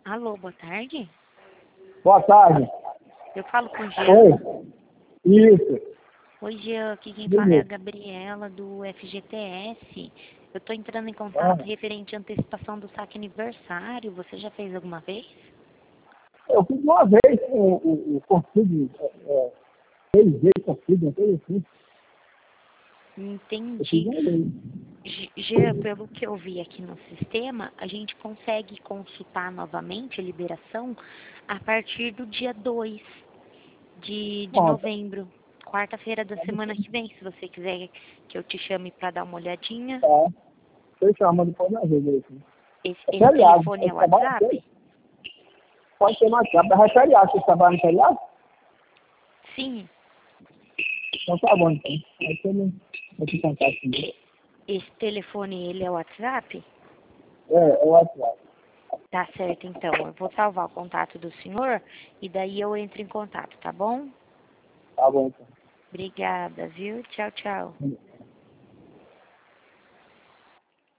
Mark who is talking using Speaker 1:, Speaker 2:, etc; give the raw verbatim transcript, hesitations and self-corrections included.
Speaker 1: Alô, boa tarde.
Speaker 2: Boa tarde.
Speaker 1: Eu falo com o Jean.
Speaker 2: Oi. Isso.
Speaker 1: Oi, Jean. Aqui quem fala é a
Speaker 2: Beleza.
Speaker 1: Gabriela, do F G T S. Eu estou entrando em
Speaker 2: Ah,
Speaker 1: contato referente à antecipação do saque aniversário. Você já fez alguma vez?
Speaker 2: eu fiz uma vez o, o, o consigo, é, é, seis vezes consigo, não sei assim. Eu fiz
Speaker 1: Entendi.
Speaker 2: uma vez.
Speaker 1: Ge- Jean, pelo que eu vi aqui no sistema, a gente consegue consultar novamente a liberação a partir do dia dois de, de
Speaker 2: Pronto.
Speaker 1: novembro, quarta-feira da semana que vem, se você quiser que eu te chame para dar uma olhadinha.
Speaker 2: Tá. Você chama depois da vez aí. Assim.
Speaker 1: Esse,
Speaker 2: É
Speaker 1: esse
Speaker 2: feriado.
Speaker 1: telefone
Speaker 2: É
Speaker 1: é o
Speaker 2: trabalho
Speaker 1: WhatsApp?
Speaker 2: cedo. Pode ser mais rápido. É feriado. Você trabalha no feriado?
Speaker 1: Sim.
Speaker 2: Então tá bom, então. Aí você não vai te contar comigo.
Speaker 1: E- Esse telefone, ele é o WhatsApp?
Speaker 2: É, é o WhatsApp.
Speaker 1: Tá certo, então. Eu vou salvar o contato do senhor e daí eu entro em contato, tá bom?
Speaker 2: Tá bom, então.
Speaker 1: Obrigada, viu? Tchau, tchau.